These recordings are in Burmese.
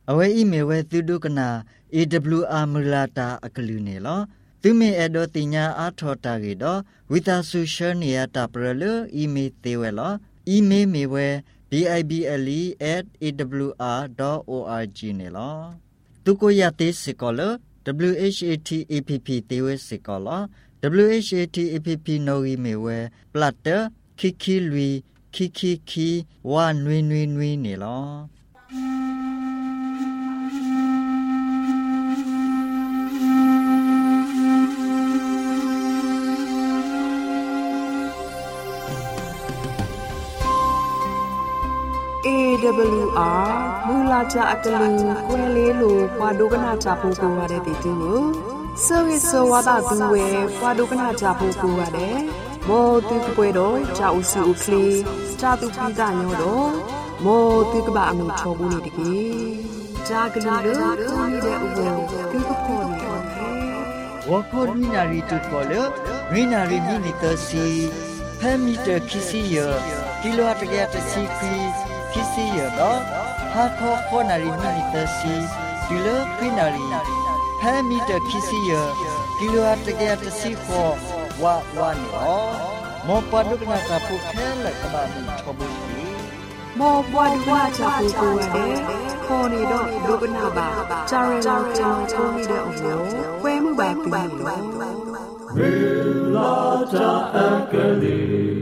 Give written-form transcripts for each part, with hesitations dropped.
Awe email tudu kana AWR mulata akalune lo. Tume edo tinya athota gedo withasushan ya tapralo email tewe lo. Email mewe bible@awr.org ne lo. Tuko yate sikolo WHATAPP tewe sikolo WHATAPP no mewe platter kiki lui kiki wa nui ne lo. AWR မူလာကြအတလူကွဲလေးလိုပွားဒုကနာကြဖို့ကိုရတဲ့တီတူကိုဆောဝိဆောဝါဒသူဝဲပွားဒုကနာကြဖို့ကိုရတယ်မောတူကပွဲတော့ကြောက်စုခလီစာတူပိတာညောတော့မောတူကဘာအမှုချောဘူးနေတကြီးဂျာကလူလို့တူနေတဲ့ဥပ္ပေတူကဖို့နေတယ်ဝခေါ်နီနာရီတူကောလရီနာရီမီနီတစီဖဲမီတာခီစီယကီလိုအတကရတစီခီkisi ya do ha kho nari minita si kilo pinari ha meter kisi ya kilo atake atasi kho wa ni o mo padukna ta phu khela ka ba ni thobu ni mo padukna cha phu ko de kho ni do dukna ba chare cha ko ni de o kwe mu ba tu ni lo la cha akali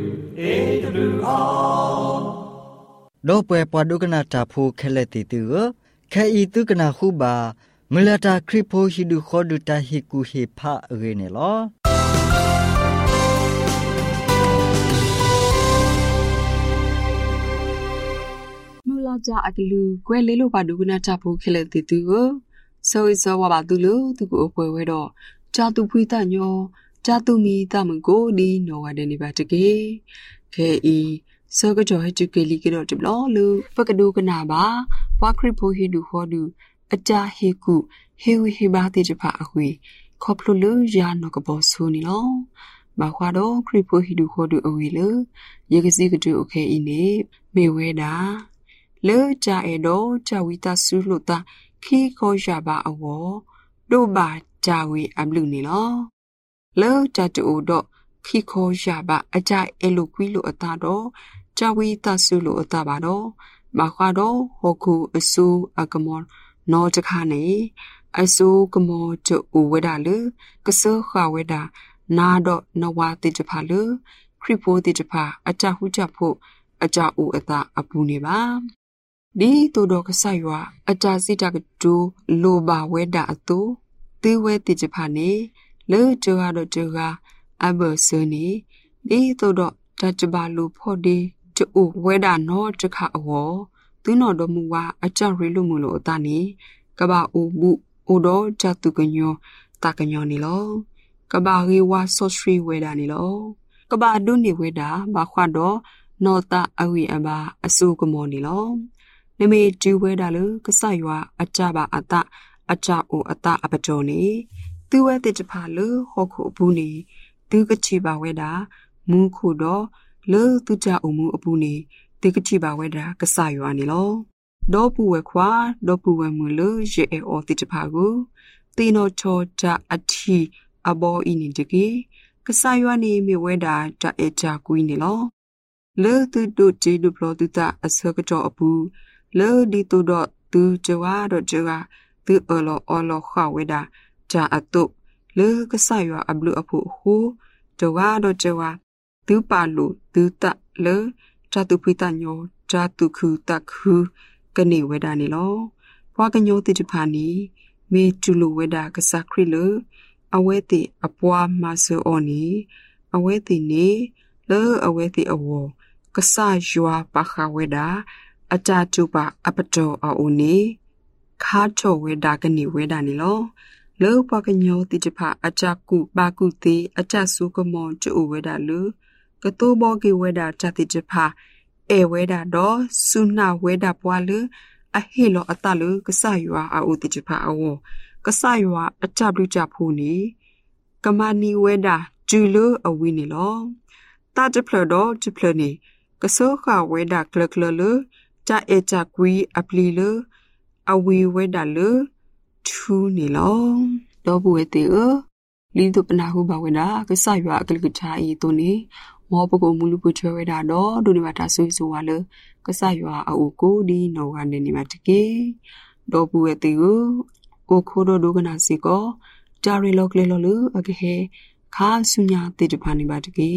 AWR လောပွဲပဒုကနာတာဖိုခဲလက်တီတူခဲဤတုကနာခုပါမလတာခရစ်ဖိုဟီဒူခေါ်ဒူတာဟီကူဟေဖာရေနေလောမူလာကြအကလူကွဲလေးလိုပါဒုကနာတာဖိုခဲလက်တီတူကိုဆိုအစောဝပါတူလို့သူကိုပွဲဝဲတော့ဂျာတူဖွေးတညောဂျာတူမီတမကိုဒီနော်ဝတဲ့နေပါတကေခဲဤဆောကကြောဟချူကလီကတော့တဘလလူပကဒုကနာပါဝါခရဖိုဟီဒူဟောဒူအကြဟေကုဟေဝဟေဘာတိတဖာအခွေခေါပလူလူယာနောကဘောဆူနီလောမခွာတော့ခရဖိုဟီဒူဟောဒူအဝေလေရေကစီကတူโอเคအင်းနေမေဝဲတာလေကြအဲတော့ကြဝီတာဆူလို့တာခီခေါ်ရပါအဝတို့ပါကြဝီအဘလူနီလောလေကြတူတော့ခီခေါ်ရပါအကြအဲလိုကွီလို့အတာတော့จาวิตาสุโลตาบาโดมาควาโดฮอคูอซูอากมอนนอจะคาเนอซูกมอจะอูเวดาลกะเซอขวาเวดานาดอนวาติจพาลคริโพติจพาอาจาหุจัพโพอาจาอูอตาอปูเนบาดีตูดอกะไซยวาอาจาสิตากะตูโลบาเวดาอตูตือเวติจพาเนเลเจอดอเจออะเบอเซเนดีตูดอตาจบาลูพอดีจูเวดาโนจะขาอวตุนอดมูวาอาจารย์ลุมุโลตานีกะบาอูบุอูโดจตุกญโยตากญโยนี่ลอกะบารีวาโซสรีเวดานี่ลอกะบาดุนี่เวดาบาควาโดนอตาอวีอบาอสุกมอนี่ลอนเมจูเวดาลกะไซยวาอาจาบาอตาอาจาอูอตาอปโจนี่ตุเวติจพาลฮอคูบูนี่ตุกะชิบาเวดามูคูโดလေသူကြအုံမှုအပူနေတေကတိပါဝဲတာကဆာရွာနေလောဒေါ်ပူဝဲခွာဒေါ်ပူဝဲမူလို့ရေအောတိတဖာကိုတေနောချောကြအထီအဘောအင်းနေတကေကဆာရွာနေမြေဝဲတာတအေချာကွီးနေလောလေသူတို့ဂျေဒူပလိုတူတာအစကကြောအပူလေဒီတူတော့သူကြွားတော့ကြွားသူအော်လောခဝဲတာဂျာအတုလေကဆာရွာအဘလူအဖို့ဟိုကြွားတော့ကြွားသူပါလူသူတလေဇာတုဖိတညောဇာတုခုတခုကနေဝဲတာနေလောဘွားကညောတိတဖာနီမေကျူလိုဝဲတာကစားခရီလအဝဲတိအပွားမဆောအော်နီအဝဲတိနေလေအဝဲတိအဝကစားယွာပါခဝဲတာအကြကျူပါအပတော်အိုနေခါချောဝဲတာကနေဝဲတာနေလောလေဘွားကညောတိတဖာအကြကုပါကုတိအကြဆုကမောကျူဝဲတာလူကတိုဘောကေဝဲတာဇတိချဖာအေဝဲတာတော့ဆုနာဝဲတာပွားလအဟေလောအတလကဆာယွာအိုတိချဖာအောကဆာယွာအချပလူချဖူနီကမနီဝဲတာဂျူလိုအဝီနီလောတာချဖလတော့ချဖလနီကဆောခဝဲတာကလကလလဂျာအေချကွီအပလီလအဝေဝဲတာလေထူးနေလောတော့ဘူးဝဲတေလီတို့ပနာဟုပါဝဲတာကဆရွာအကလကချာဤတို့နေမောပကိုမူလူပချွဲဝဲတာတော့ဒုနေမှာတာဆွေးဆိုဝါလေကဆရွာအူကိုဒီနောကနေနေမှာတကေတော့ဘူးဝဲတေကိုခိုးတော့ဒုကနာစီကောဂျာရီလောကလေလောလူအကဟေခါဆုညာတေတဖာနေပါတကေ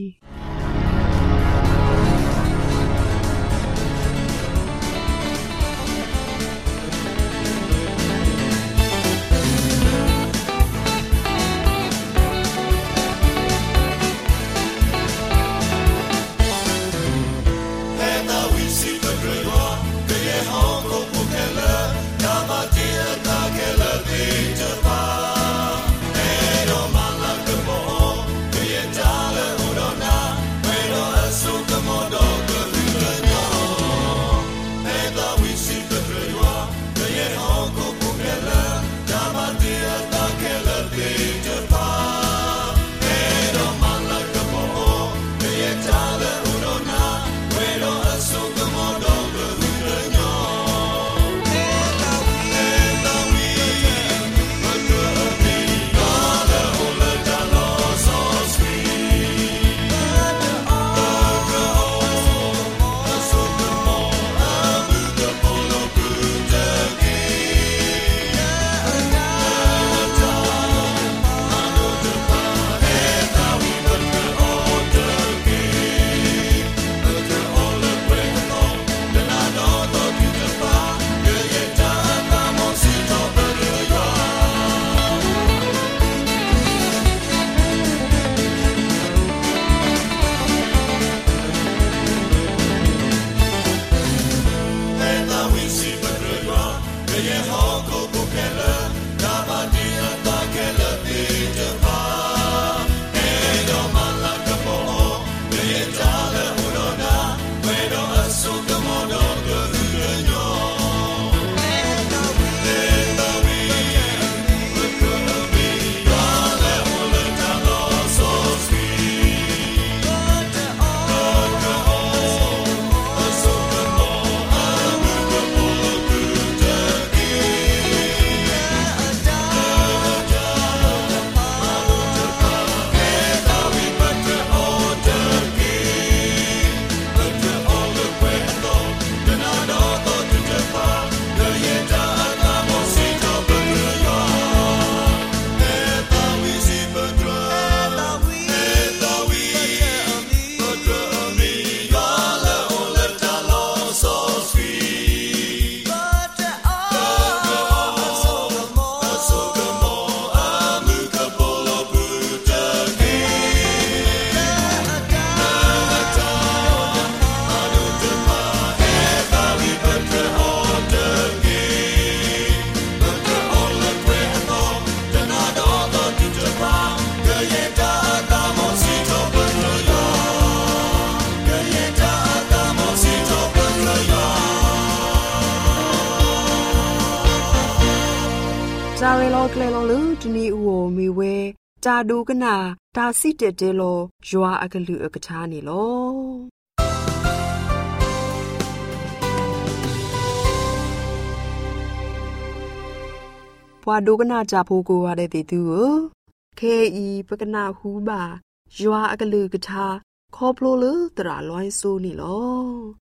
ဇာရီလောကလေလောလူဒီနီဦးကိုမီဝဲတာဒူကနာတာစီတက်တဲလောယွာအကလူအကချာနေလောဘွာဒူကနာကြဖို့ကိုရတဲ့တီတူကိုခဲဤပကနာဟူပါယွာအကလူကချာခေါပလိုလူတရာလွိုင်းဆိုးနေလော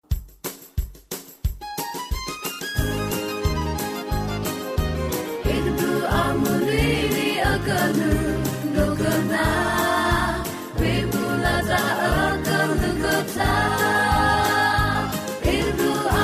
Kanu lokana webulaza akanu kota irua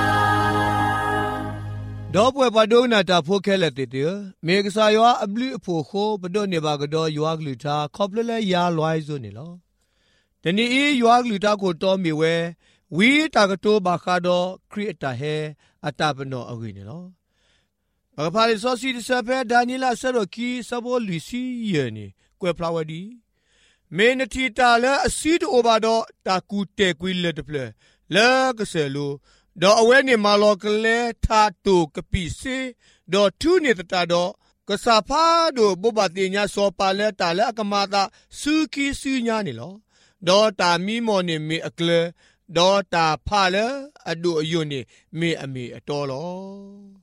ဒေါ်ပွဲပဒုနာတာဖိုခဲလက်တေမေကစားရွာအပလူအဖို့ခိုပဒုနေပါကတော့ရွာကလူတာခေါပလလဲရာလွိုင်းစုနေလောတနီရွာကလူတာကိုတော်မီဝဲဝီတာကတိုဘာခါတော့ခရီတာဟဲအတာပနောအဝိနေလောဘာဖာလီဆိုစီတဆဖဲဒါနီလာဆရော်ကီစဘောလူစီယနေကွယ်ဖလာဝဒီမေနတီတာလဲအစီတိုဘာတော့တာကူတဲကွီလက်တဖလဲလဲကဆဲလိုဒေါ်အဝဲနေမာလောကလဲထာတူကပိစေဒေါ်ထူနေတာတော့ကစားဖာဒိုဘဘတိညာစောပါလဲတာလဲအကမာတာစူကီစူညာနေလောဒေါ်တာမီမော်နေမေအကလဲဒေါ်တာဖာလဲအဒိုအယွနေမေအမေအတော်လော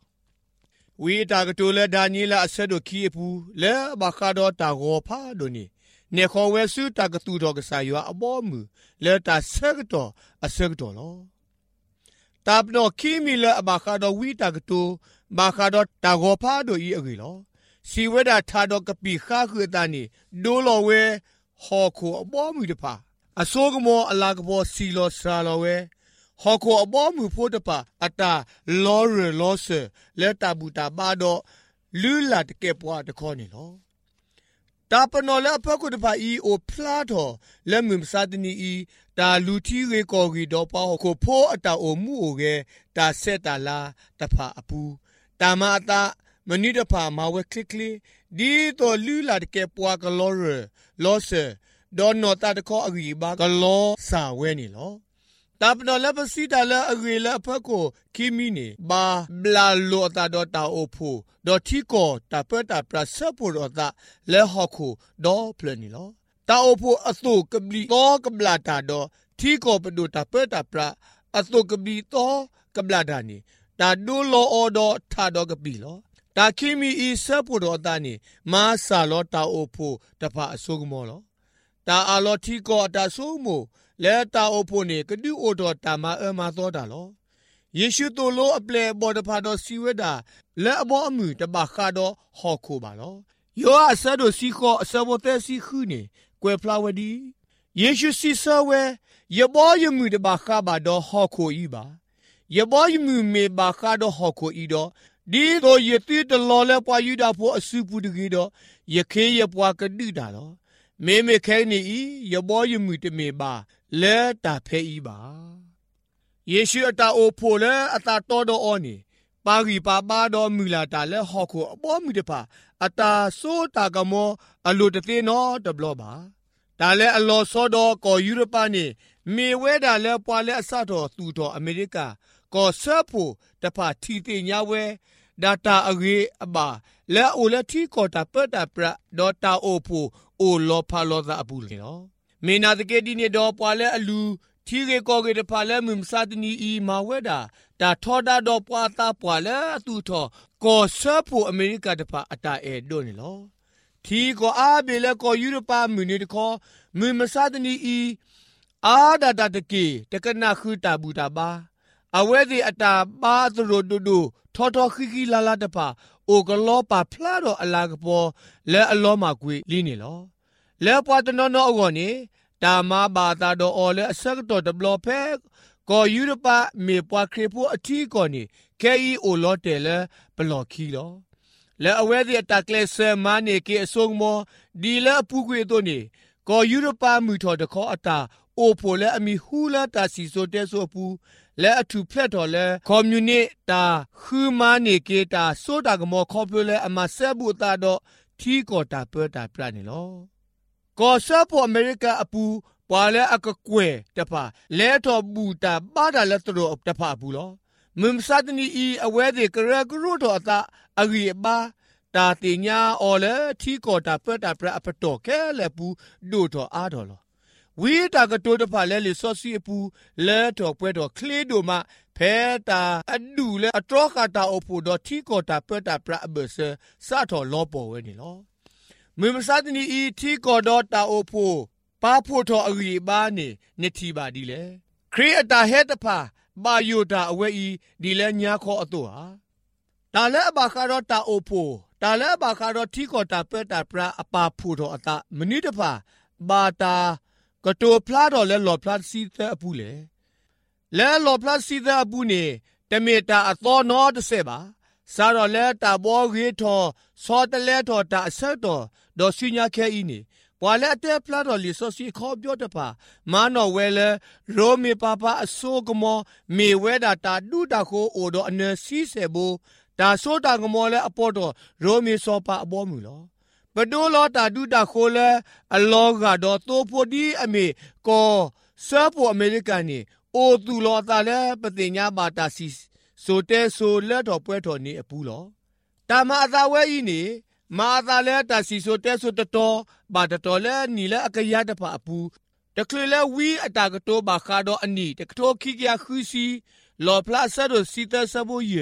วีตากตูและดานีละอเซโดคีปูและบาคาดอตาโกพาโดนีเนคอเวสุตากตูดอกสายอบอมือและตาเซกตออเซกตอลอตาบโนคีมีและบาคาดอวีตากตูบาคาดอตาโกพาโดอีอกิลอစီဝဒထာဒကပိခါခတနီဒိုလောဝဲဟောခိုအဘောမှုတဖာအစိုးကမောအလာကဘောစီလောဆာလောဝဲဟောခိုအဘောမှုဖို့တဖာအတာလောရလောဆလက်တဘူတာပါတော့လူလာတကဲပွားတခေါနေလောတာပနောလက်အဖက်ကိုတဖာဤအိုဖလာတော်လက်မြမစာတနီဤတာလူထီရေကောဂီတော့ပေါ့ကိုဖိုးအတာအိုမှုအိုကဲတာဆက်တာလာတဖာအပူတာမအတာမနိတဖာမဝဲခလစ်ကလီဒီတော့လူလာတကဲပွားကလောရလောဆဒေါ်နော်တာတခေါအဂီဘာကလောစာဝဲနေလောတာပနော်လက်ပစီတာလက်အဂီလက်အဖက်ကိုခီမီနေဘာဘလာလောတာဒေါ်တာအိုဖိုဒေါ်ထီကိုတာပတာပရဆပ်ပိုတော့တာလဲဟော့ခိုဒေါ်ပလနီလောတာအိုဖိုအသုကပလီတော့ကပလာတာတော့ထီကိုပဒိုတာပတာပရအသုကပလီတော့ကပလာတာနေတာဒိုလောအော်ဒေါ်ထာတော့ကပလီလောတာခိမီအီဆပ်ပိုတော့တာနေမာဆာလောတာအိုဖိုတဖာအဆုကမောလောတာအာလောထီကိုတာဆိုးမိုလဲတာအိုဖိုနေကဒူအိုတော်တာမအမသောတာလောယေရှုတိုလိုအပလေဘောတဖာတော်စီဝဲတာလဲအဘောအမှုတပါခါတော့ဟောခိုပါလောယောအဆဒိုစီခေါ်အစဘောတဲစီခုနေကွယ်ဖလာဝဒီယေရှုစီဆဝဲယဘောယမှုတပါခါပါတော့ဟောခိုဤပါယဘောယမှုမေပါခါတော့ဟောခိုဤတော့ဒီတော့ယတိတလောလဲပွားယူတာဖို့အစုပူတကြီးတော့ယခေယပွားကတိတာလောမေမေခဲနေဤယဘောယမှုတမေပါလဲတာဖဲဤပါယေရှုအတာအိုဖိုလဲအတာတော်တော်အောနေပါဂီပါပါတော်မူလာတာလဲဟောခိုအပေါ်မူတပါအတာဆိုတာကမောအလိုတသိနော်တဘလပါဒါလဲအလောစောတော်ကောယူရပါနေမေဝဲတာလဲပွာလဲအစတော်သူတော်အမေရိကကောဆပ်ဖို့တဖာထီတိညာဝဲဒါတာအဂေအပါလဲအိုလဲထီကောတာပတာပရဒေါ်တာအိုဖိုအိုလောဖာလောသာအပူလေနော်မေနာတကေဒီနေတော့ပွာလဲအလူထီကေကောကေတဖာလဲမြမစာတနီဤမာဝဲတာဒါထောတာတော့ပွာတာပွာလဲအတူထောကောဆပ်ဖို့အမေရိကတဖာအတာအဲဒိုနေလောထီကောအားဘေလဲကောယူရပါမြနေတခေါ်မြမစာတနီဤအာဒါတာတကေတကနာခူတာဘူတာပါအဝဲဒီအတာပါသရိုဒူဒူထောထောခိခိလာလာတပါအိုကလောပါဖလာတော့အလာကပေါ်လဲအလောမှာကွေလင်းနေလောလဲပွားတနော်နော်အောနေတာမဘာသာတော့အော်လဲအစက်တော့တဘလဖဲကောယူရပါမေပွားခရေဖို့အထီးကောနေခဲဤအိုလောတဲလဲဘလော်ခီလောလဲအဝဲဒီအတာကလဲဆဲမနေကေအစုံမောဒီလဲအပူကွေတော့နေကောယူရပါမူထော်တခေါ်အတာအိုဖိုလဲအမီဟူလာတာစီဆိုတဲဆိုပူလဲအထူဖလက်တော်လဲကွန်မြူနစ်တာခူမာနေကေတာဆိုတာကမောခေါ်ပြလဲအမဆက်ဘူးတာတော့ထီကောတာပတာပြနေလောကောဆပ်ဖို့အမေရိကအပူပွာလဲအကကွယ်တဖာလဲတော်ဘူတာပါတာလဲတော်တဖာဘူးလောမမ်စတ်နီအီအဝဲဒီကရကရုတော်အတာအဂီဘာတာတင်ညာအော်လဲထီကောတာပတာပြအပတော်ခဲလဲဘူးဒိုတော်အားတော်လောဝီတာကတိုးတဖာလဲလေဆော့စီအပူလဲတော်ပွဲတော်ခလေးတို့မှဖဲတာအဒူလဲအတော်ခတာအဖို့တော်ထီကောတာပတာပြအဘဆစတော်လောပေါ်ဝဲနေလောမမစတနီအီထီကောတော်တာအဖို့ပါဖို့တော်အဂီဘာနေနတီပါဒီလေခရီအတာဟဲတဖာဘာယိုတာအဝဲဤဒီလဲညာခေါ်အတော့ဟာတာလဲအဘာခါတော်တာအဖို့တာလဲအဘာခါတော်ထီကောတာပတာပြအပါဖို့တော်အတာမနိတဖာဘာတာကတိုဖလာတော့လဲလော်ဖလာစီတဲ့အပူလေလဲလော်ဖလာစီတဲ့အပူနေတမီတာအတော်နော်တစ်ဆက်ပါစားတော့လဲတာဘောဂေထောစောတလဲထောတာအဆက်တော်ဒေါ်စီညာခဲဤနေပွာလဲအတဲဖလာတော့လီဆိုစီခေါ်ပြောတပါမာနော်ဝဲလဲရိုမီပါပါအစိုးကမောမေဝဲတာတာဒူတာခိုအိုတော့အနစီစေဘူးဒါဆိုတာကမောလဲအပေါ်တော့ရိုမီစောပါအပေါ်မူလောပဒိုလောတာဒူတာခိုလဲအလောကတော့တိုဖိုဒီအမေကောဆပ်ဖို့အမေရိကန်နေအိုသူလောတာလဲပတင်ညာဘာတာစီဆိုတဲဆိုလက်တော်ပွဲတော်နေအပူလောတာမအသာဝဲဤနေမာသာလဲတာစီဆိုတဲဆိုတတော်ဘာတတော်လဲနီလဲအကရတဖာအပူတကလလဲဝီအတာကတိုဘာခါတော့အနီတကတိုခိကရခူစီလော်ပလာဆတ်တို့စီတဆဘိုယေ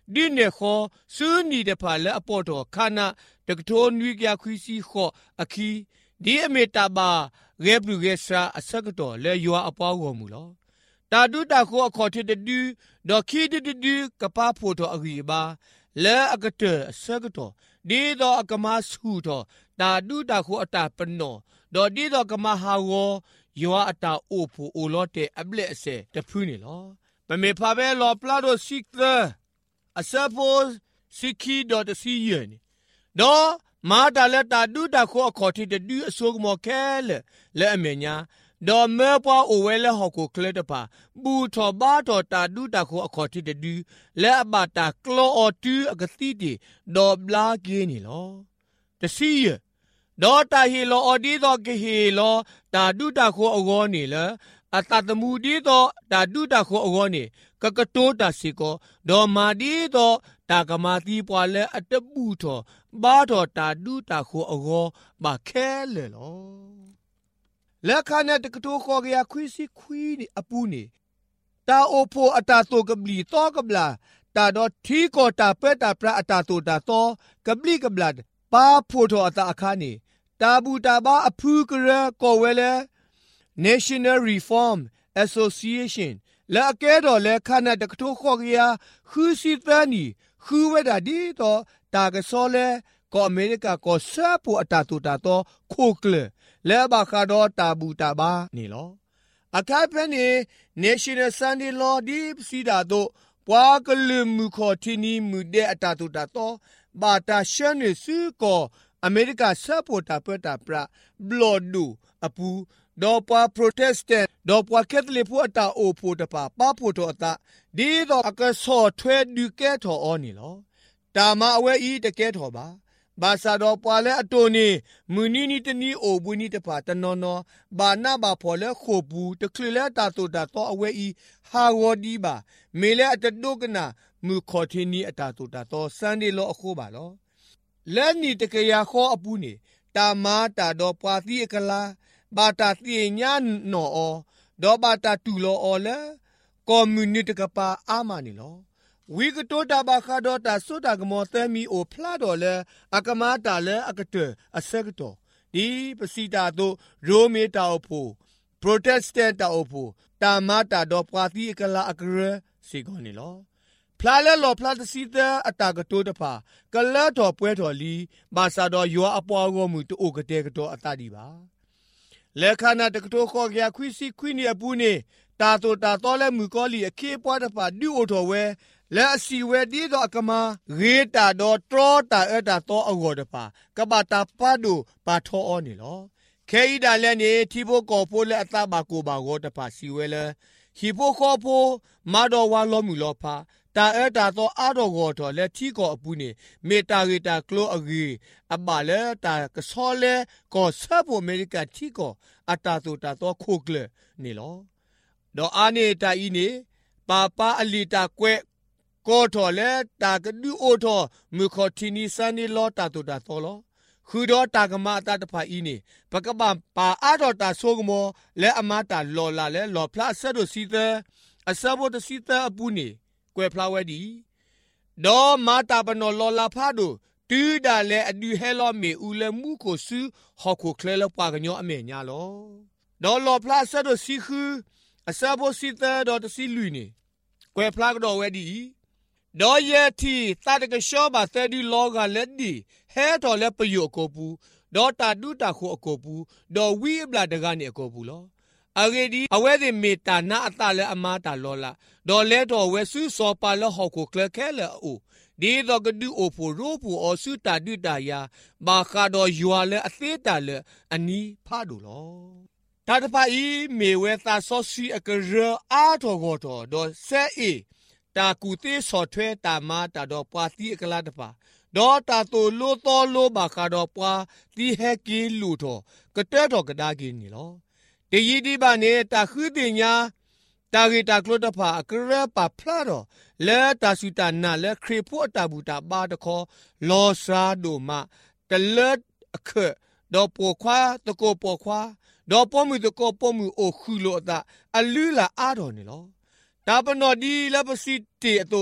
ဒီနေခေါ်စူးနီတဲ့ဖာလဲအပေါ်တော်ခနာတကထိုးနွေကြခွီစီခေါ်အခီဒီအမေတာဘာရဲပလူရဲစာအစကတော်လဲရွာအပွားကိုမူလောတာဒုတာခေါ်အခေါ်တဲ့ဒူဒေါ်ခီဒဒူကပါဖို့တော်အဂီဘာလဲအကတဲ့အစကတော်ဒီတော့အကမဆူတော်တာဒုတာခေါ်အတာပနောဒေါ်ဒီတော့ကမဟာဝရွာအတာအိုဖို့အိုလောတဲ့အပလက်အစဲတဖူးနေလောပမေဖာပဲလောပလာဒိုစိကအစပိုစိကီဒေါ်တစီယန်ဒေါ်မာတာလက်တာဒူတာခေါ်ခေါ်တီဒူအဆုကမောခဲလဲအမေညာဒေါ်မဲပွားအိုဝဲလဲဟော်ကိုကလက်တပါဘူထော်ဘာတော်တာဒူတာခေါ်ခေါ်တီဒူလဲအဘတာကလောအော်တူအကတိတီဒေါ်ဘလာကင်းနီလောတစီယဒေါ်တာဟီလောအော်ဒီတော့ကဟီလောတာဒူတာခေါ်အောနီလဲအတတမှုဒီတော့တာဒူတာခေါ်အောနီကကတိုးတာစီကိုဒေါ်မာဒီတော့တာကမာတီပွာလဲအတပူထော်ဘာတော်တာဒူတာခေါ်အောဘာခဲလေလောလက်ခနဲ့တကတိုးခေါ်ကြခွီစီခွီနီအပူနီတာအိုဖိုအတာတိုကဘလီတော့ကဘလာတာတော့ထီကိုတာပဲတာပရအတာတိုတာတော့ကဘလီကဘလာပါဖို့တော်အတာအခါနီတာဘူတာဘာအဖူးကရကိုဝဲလဲ National Reform Association လာကဲတော်လဲခနဲ့တကတိုးခေါ်ကြခူစီတန်နီခူဝဲတာဒီတော့တာကစောလဲကိုအမေရိကကိုဆပ်ဖို့အတာတူတာတော့ခိုကလလဲဘာခါတော့တာဘူတာဘာနေလောအခိုင်ဖက်နေ National Sunday Law ဒီစီတာတော့ပွားကလမှုခေါ်တီနီမှုတဲ့အတာတူတာတော့ဘာတာရှန်နေစုကိုအမေရိကဆပ်ဖို့တာပတ်တာပရဘလော့ဒူအပူဒေါ်ပွား Protestant ဒေါ်ပွားကက်သလစ်ဖို့အတာအိုဖို့တပါပါဖို့တော့အတာဒီတော့အကဆော့ထွဲဒူကဲထော်အောနီလောတာမအဝဲဤတကဲထော်ပါဘာသာတော်ပွာလဲအတူနေမူနီနီတနီအိုဘူးနီတပါတနော်နော်ဘာနာဘာဖော်လဲခိုဘူးတခလလဲတာတူတာတော့အဝဲဤဟာဝဒီပါမေလဲအတတုကနာမူခေါ်ထင်းနီအတာတူတာတော့စန်ဒီလောအခုပါလောလဲနီတကရခေါ်အပူနေတာမာတာတော့ပွာတိအကလာဘာတာတိညာနော်အောဒေါ်ဘာတာတူလောအောလဲကွန်မြူနတီကပါအာမနီလောဝီကတိုတာဘာခါဒတာဆိုတာကမောသမီအိုဖလာတော်လဲအကမာတာလဲအကတအစကတော်ဒီပစီတာတို့ရိုမီတာအဖို့ Protestant တာအဖို့တာမတာတော့ပွာတိအကလာအကရစီကောနီလောဖလာလဲလောဖလာတစီတဲ့အတာကတိုတဖာကလတ်တော်ပွဲတော်လီဘာသာတော်ယောအပွားကိုမူတိုကတဲ့ကတော့အတာဒီပါလဲခနာတကတိုခေါ်ကြခွီစီခွီနီအပူနေတာတိုတာတော်လဲမူကောလီအခေပွားတဖာဒူအိုတော်ဝဲလဲအစီဝဲဒီတော့အကမရေတာတော့တရောတာအတာတော့အဝေါ်တပါကဘာတာပါဒူပါထောအောနေလောခဲဤဒါလဲနေတီဘိုကောဖိုလဲအတာဘာကိုဘာဝတပါစီဝဲလဲဟီပိုခေါ်ဖိုမာတော်ဝါလောမူလောဖာတာအတာတော့အတော်ကောတော်လဲထီကောအပူနေမေတာရီတာကလိုအဂီအဘာလဲတာကဆောလဲကောဆပ်ဖို့အမေရိကထီကောအတာတူတာတော့ခိုကလနေလောတော့အာနေတာဤနေပါပါအလီတာကွဲကိုတော်လဲတာကဒူအိုတော်မူခေါ်တီနီစန်နီလောတာတူတာတော်လောခူတော်တာကမအတာတဖာဤနေပကပပါအတော်တာဆိုကမောလဲအမတာလော်လာလဲလော်ဖလာဆက်တို့စီတဲ့အစဘောတစီတဲ့အပူနေကွယ်ဖလာဝဲဒီဒေါ်မာတာပနော်လော်လာဖာတို့တူးတာလဲအဒူဟဲလော်မေဦးလဲမှုကိုစုဟော်ကိုကလဲလောပါကညောအမေညာလောဒေါ်လော်ဖလာဆက်တို့စီခူအစဘောစီတဲ့တော့တစီလူနေကွယ်ဖလာကတော့ဝဲဒီဒေါ်ရဲ့တီတာတကရှောပါသဲဒီလောကလက်ဒီဟဲတော်လဲပယိုကိုပူဒေါ်တာဒူတာခုအကိုပူဒေါ်ဝီဘလာတကနေအကိုပူလောအဂေဒီအဝဲဒီမေတာနာအတလဲအမာတာလောလာဒေါ်လဲတော်ဝဲဆူစောပါလဟောကိုကလခဲလဲအိုဒီတော့ကဒူအိုဖိုရိုပူအောဆူတာဒူတာယာဘာခါတော်ယွာလဲအသေးတာလဲအနီးဖားတို့လောတာတဖာဤမေဝဲသာဆောစီအကရအာတော်ကိုတော်ဒေါ်ဆဲအေတာကူတေးစော်ထွဲတာမာတာတော့ပွာတိအကလာတပါဒေါ်တာတိုလိုတော်လိုဘာခါတော့ပွာတိဟက်ကီလူတော်ကတဲ့တော်ကဒါကင်းနီလောတယီဒီပါနေတာခူးတင်ညာတာဂီတာကလိုတဖာအကရပါဖလာတော့လဲတာစုတာနာလဲခရီဖို့တာဘူတာပါတခေါ်လောစာဒိုမတလက်အခဒေါ်ပိုခွာတကိုပိုခွာဒေါ်ပေါ်မူတကိုပေါ်မူအိုခူလိုတာအလူလာအားတော်နေလောတာပနော်ဒီလပစီတီအတူ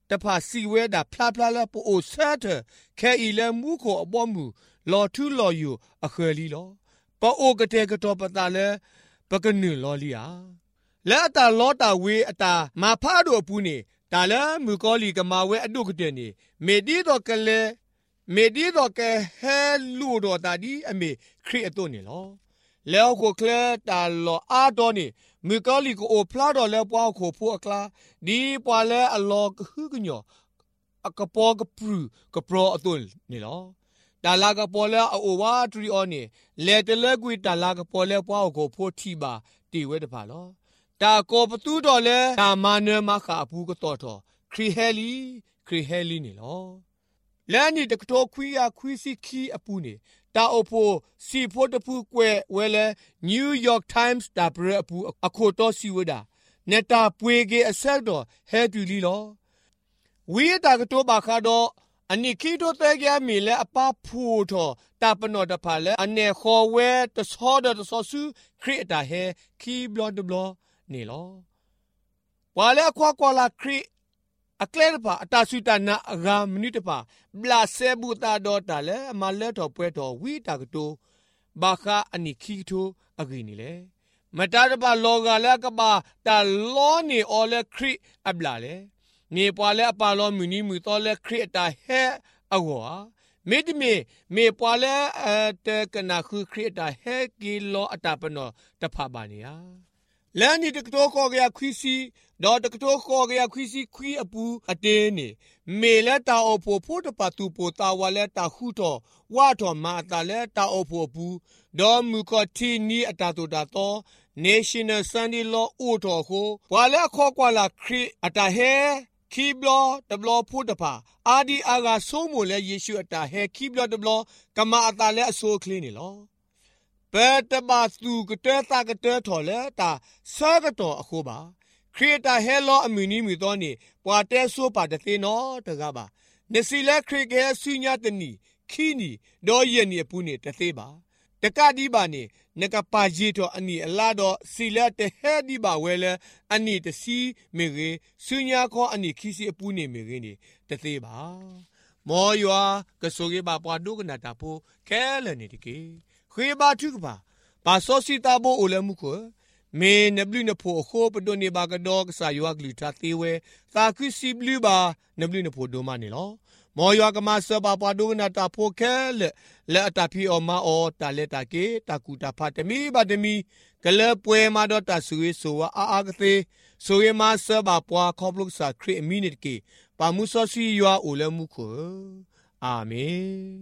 တဖာစီဝဲတာဖလားဖလားလဲပိုအိုဆတ်ခဲအီလဲမူကိုအပေါ်မူလော်ထူလော်ယူအခွယ်လီလောပိုအိုကတဲ့ကတော့ပတာလဲပကနုလော်လီယာလဲအတာလောတာဝေးအတာမာဖားတို့အပူနေတာလဲမူကောလီကမာဝဲအဒုကတဲ့နေမေဒီတော့ကလဲမေဒီတော့ကဲဟဲလူတော့တာဒီအမေခရစ်အတုနေလောလဲကိုကလဲတာလောအာတော်နေမူကောလီကိုအိုဖလာတော့လဲပွားကိုဖို့အကလာဒီပွားလဲအလောကဟုကညောအကပေါ်ကပရူကပရောအတုနေလောတာလာကပေါ်လဲအိုဝါထရီအော်နေလဲတလဲကွေတာလာကပေါ်လဲပွားကိုဖို့ထီပါတီဝဲတပါလောတာကိုပတူတော်လဲတာမနမခအဘူးကတော့တော်ခရီဟဲလီနေလောလဲနီတကတော်ခွီယာခွီစီခီအပူနေတာအဖို့စီဖို့တဖူကွဲဝဲလဲ New York Times တာပရအပူအခုတော်စီဝဒါနေတာပွေကေအဆက်တော်ဟဲတူလီလောဝီတာကတော်ဘာခါတော့အနိခိတိုတဲကြမီလဲအပဖူတော်တာပနောတဖာလဲအနေခေါ်ဝဲတဆောဒတဆောစုခရစ်တာဟဲခီဘလော့ဒဘလော့နေလောဝါလဲခွာကွာလာခရစ်အကလဲပါအတာစုတနာဂါမနိတပါဘလာဆေဘူတာဒေါ်တာလဲအမလဲတော်ပွဲတော်ဝီတာကတိုဘာခာအနိခိတိုအဂိနီလေမတာတပါလောကလဲကပါတာလောနေအော်လဲခရစ်အဘလာလေနေပွာလဲအပါလောမြူနီမူတော်လဲခရစ်တာဟဲအဝါမေတမေပွာလဲတဲကနာခုခရစ်တာဟဲကီလောအတာပနောတဖပါနေယာလန်နီတကတော်ကောကရခွီစီဒေါ်တကတော်ကောကရခွီစီခွီအပူအတင်းနေမေလက်တာအဖို့ဖို့တပါတူပိုတာဝလက်တာခုတော်ဝါတော်မာတာလက်တာအဖို့ပူဒေါ်မူကတီနီအတာတူတာတော့ National Sunday Law ဥတော်ကိုဝါလက်ခေါ်ကွာလာခရစ်အတာဟဲခီဘလော့တဘလော့ဖို့တပါအာဒီအာကဆိုးမိုလဲယေရှုအတာဟဲခီဘလော့တဘလော့ကမာအတာလက်အဆိုးကလေးနေလောဘယ်တပါသူကတဲ့တာကတဲ့ထော်လဲတာဆာကတော့အခုပါခရစ်တာဟဲလောအမီနီမီတော့နေပွာတဲဆိုးပါတဲ့သေးနော်တကားပါနစီလက်ခရစ်ကဲဆူညာတနီခီနီဒေါ်ယနီပူနေတသေးပါတကဒီပါနေနကပါဂျီတော့အနီအလာတော့စီလက်တဟဲဒီပါဝဲလဲအနီတစီမေရေဆူညာခေါ်အနီခီစီအပူနေမေရေနေတသေးပါမောယွာကဆိုကေပါပွာဒုကနာတာပိုခဲလဲနေတကေခွေပါထုကပါဘာစောစီတာဘိုအိုလဲမှုကိုမေနဘလူနဖိုခိုပဒိုနေဘာကဒေါကဆာယွာဂလူတာသေးဝဲသာခိစီဘလူပါနဘလူနဖိုဒိုမနေလောမောယွာကမဆဘာပွာဒုကနာတာဖိုခဲလဲအတာဖီအော်မာအော်တာလက်တာကေတာကူတာဖတ်တမီဘာတမီကလပွဲမာတော့တာဆူဝေဆိုဝါအာကသေးဆိုရမဆဘာပွာခေါပလုစာခရစ်မီနစ်ကေပါမှုစောစီယွာအိုလဲမှုကိုအာမင်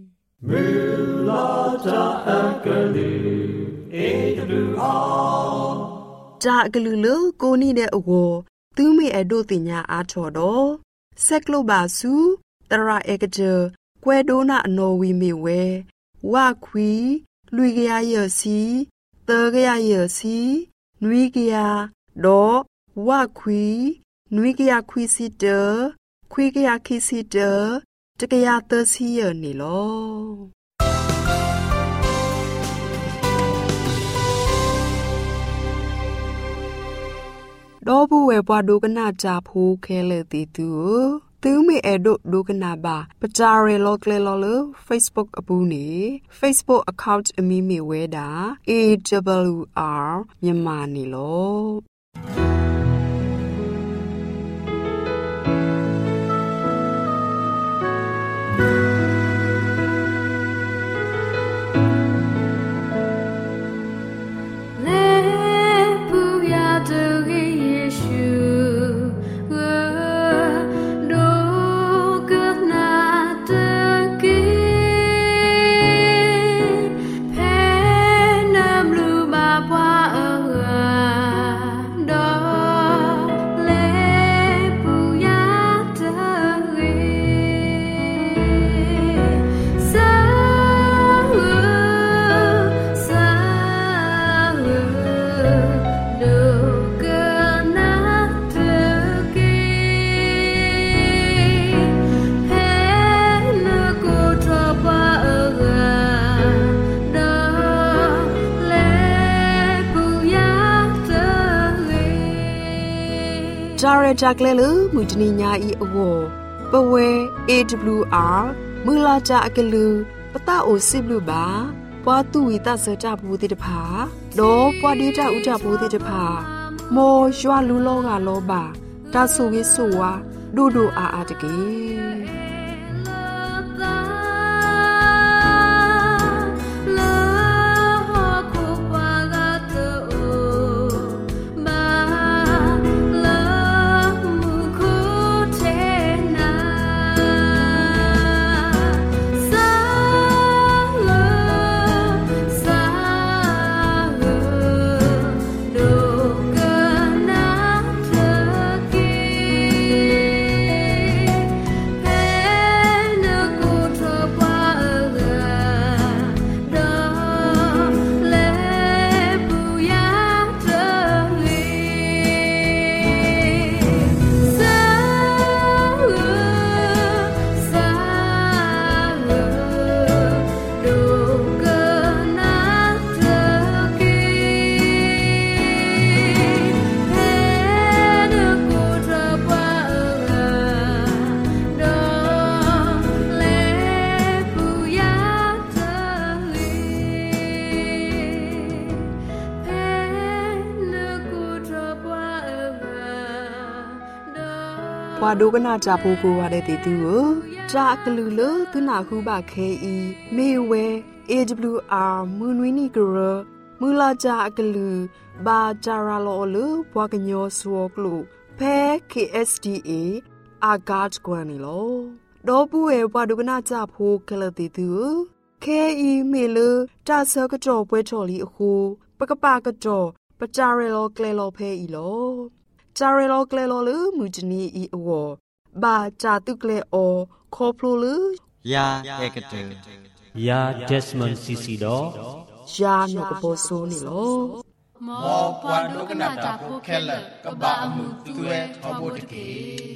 Mulata akali AWR ကြာအကလူလကိုနီတဲ့အဝသူမေအဒိုတင်ညာအားထော်တော့ဆက်ကလိုပါစုတရာအေကကြကွဲဒိုနာအနော်ဝီမေဝဲဝခွီလူကရရစီတောကရရစီနွီကရတော့ဝခွီနွီကရခွီစီတခွီကရခီစီတတကရသစီရနေလောတော့ဘူးဝဲပွားဒုကနာကြဖိုးခဲလေတီတူသူမေအဒိုဒုကနာပါပကြရဲလောကလေလောလ Facebook အပူနေ Facebook account အမီမီဝဲတာ AWR မြန်မာနေလော Bye. จาเรจากเลลุมุจนิญาอีอโวปเว AWR มือลาจาอกลูปตาโอซิบลูบาปวตุวิตาเสจาบูติตภาโดปวดีจาอุจาบูติตภาโมยัวลูโลกาโลบาตาสุวิสุวาดูดูอาตะกีวาดูกนาจาปูกูวาเดติตูจากลูเลตุนาคูบาเคอีเมเว AWR มูนวินีกรมูลาจากลูบาจาราโลลูบวากญโยสวกลูเพ KSDA อากาศกวานิโลดอปูเอวาดูกนาจาปูเคลติตูเคอีเมลจาเซกจอป่วยจอลีคูปะกะปากจอปะจาเรโลเกลโลเพอีโลจาเรโลเกลโลลูมูจนีอีอวบาจาตุเกลโอคอพลูลูยาเอกเตยาเจสมันซิซิโดยาโนกโปโซนิโลมอปวาดุกนาตาโพเคลกบามุตุเอทอโบตเก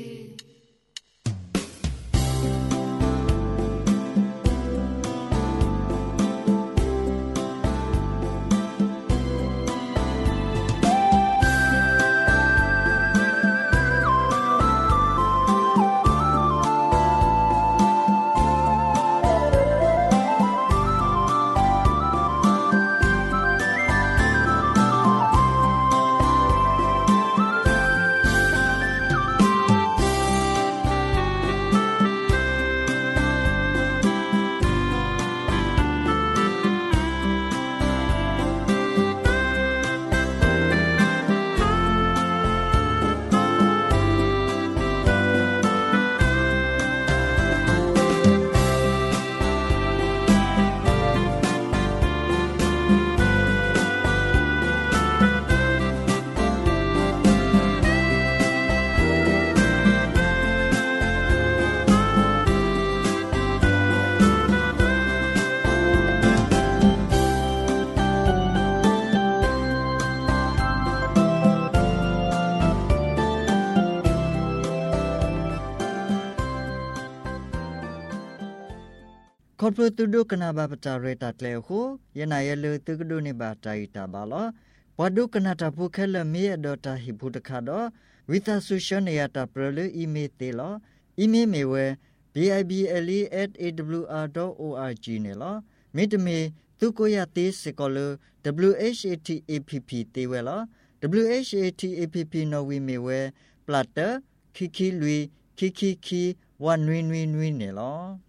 คอร์ปตุดุกนาบาปจาเรตัดเลวคูยนายเลตุกดุนิบาใจตาบาลปดุกนาตาพุเคลเมียดอตาฮิพุตคาดอวิตาสุชเนียตาเปรลอีเมเตลอีเมเมเว bible@awr.org เนลมิตเมตุโกยาติสกอล WHATAPP เตเวล WHATAPP นวีเมเวปลัตเตอร์คิคิลุยคิคิคีวันนวินวินวินเนล